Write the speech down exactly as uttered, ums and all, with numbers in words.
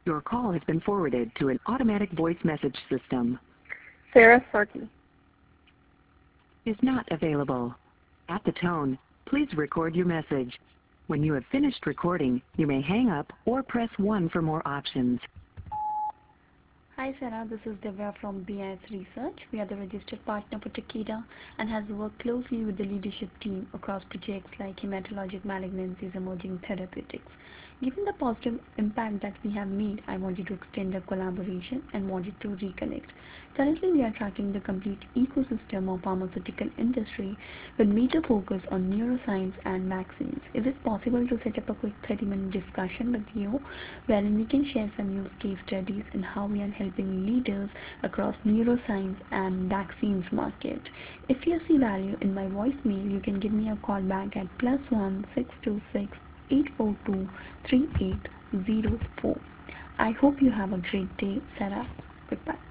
Your call has been forwarded to an automatic voice message system. Sarah Sarkey Is not available. At the tone, please record your message. When you have finished recording, you may hang up or press one for more options. Hi Sarah, this is Divya from B I S Research. We are the registered partner for Takeda and has worked closely with the leadership team across projects like hematologic malignancies, emerging therapeutics. Given the positive impact that we have made, I wanted to extend the collaboration and wanted to reconnect. Currently, we are tracking the complete ecosystem of pharmaceutical industry with major focus on neuroscience and vaccines. Is it possible to set up a quick thirty minute discussion with you wherein we can share some use case studies and how we are helping leaders across neuroscience and vaccines market? If you see value in my voicemail, you can give me a call back at plus one six two six eight four two three eight zero four. I hope you have a great day, Sarah. Goodbye.